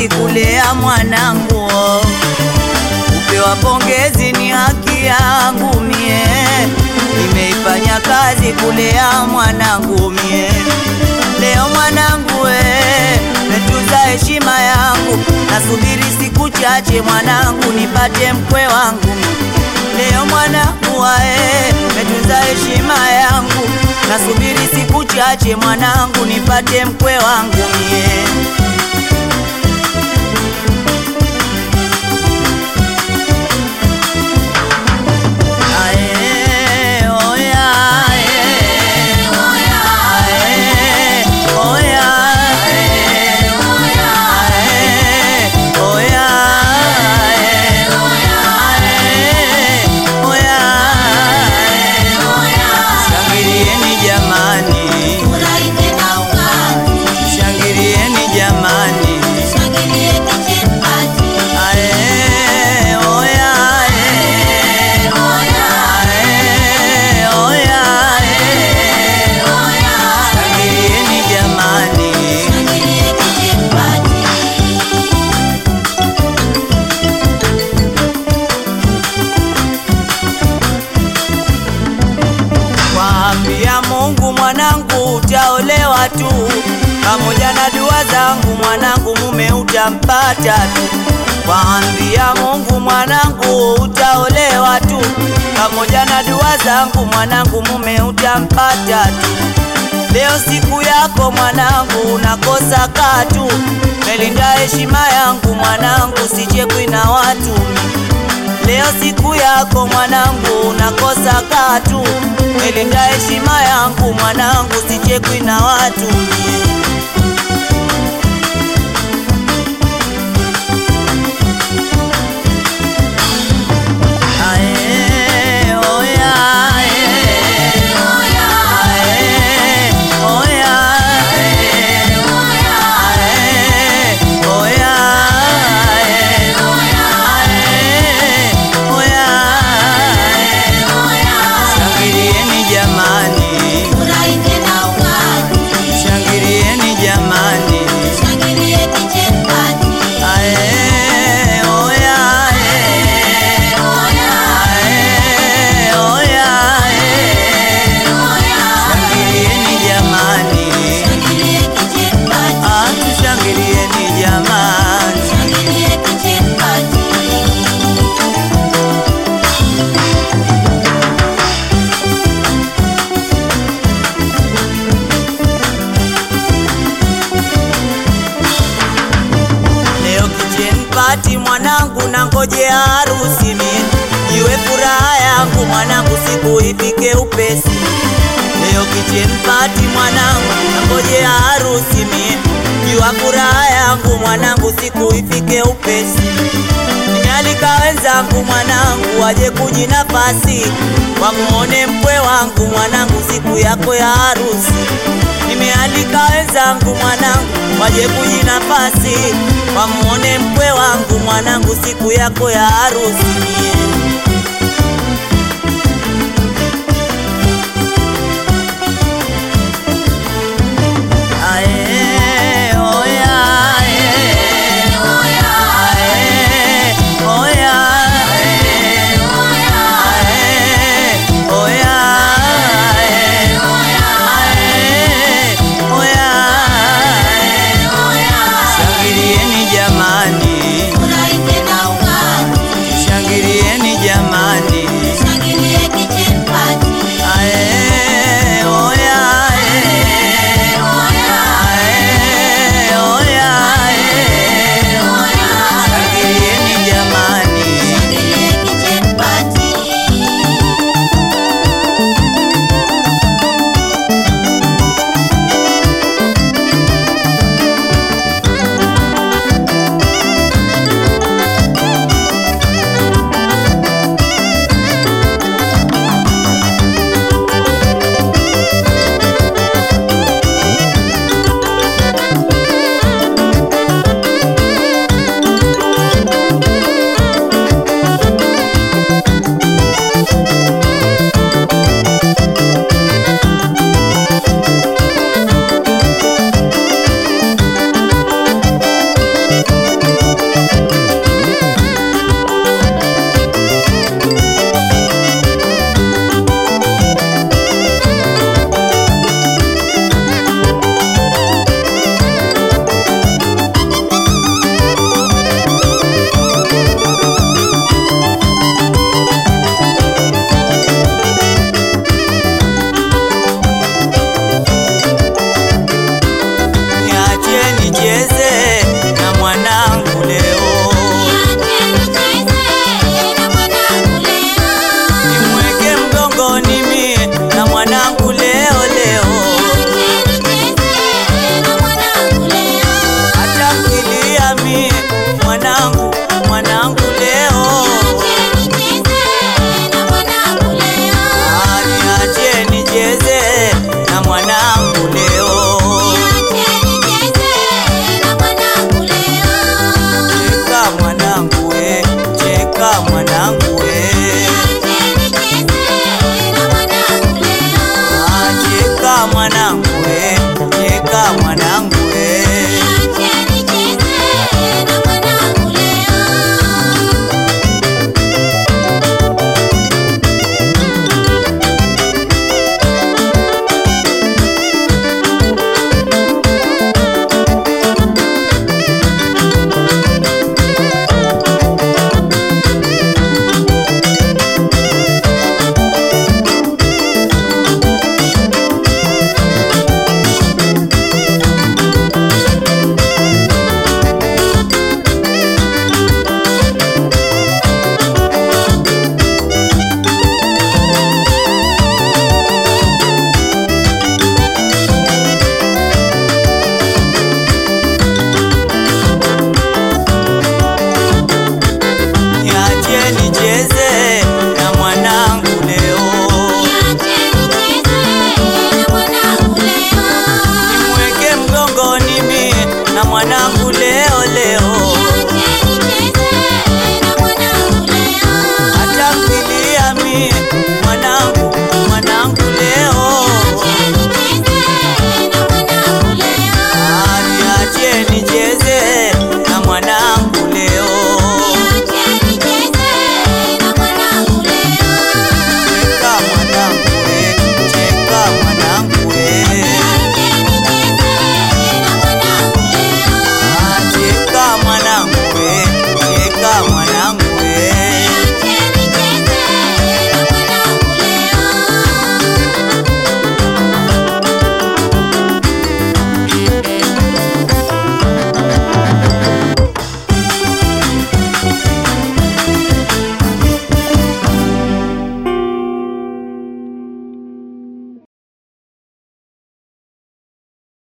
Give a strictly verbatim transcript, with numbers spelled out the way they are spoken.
kazi kulea mwanangu, upewa pongezi ni haki yangu mie. Nimeifanya kazi kulea mwanangu mie. Leo mwanangu we, metunza heshima yangu, nasubiri siku chache mwanangu nipate mkwe wangu. Leo mwanangu we, metunza heshima yangu, nasubiri siku chache mwanangu nipate mkwe wangu mie. Mungu mwanangu utaolewa tu, pamoja na dua zangu mwanangu mume utampata tu. Waambia Mungu mwanangu utaolewa tu, pamoja na dua zangu mwanangu mume utampata tu. Leo siku yako mwanangu unakosa katu, melinda heshima yangu mwanangu sichekwi na watu. Leo siku yako mwanangu unakosa katu, melinda heshima yangu mwanangu sichekwi na watu. Pati mwanangu na ngoje harusi mie, iwe furaha yangu mwanangu siku ifike upesi. Leo kitchen party mwanangu na ngoje harusi mie, iwe furaha yangu mwanangu siku ifike upesi. Nimealika wenzangu mwanangu waje kujinafasi, wamuone mkwe wangu mwanangu siku yako ya harusi. Nimealika wenzangu mwanangu waje kujinafasi, wamuone mkwe wangu mwanangu siku yako ya harusi mie.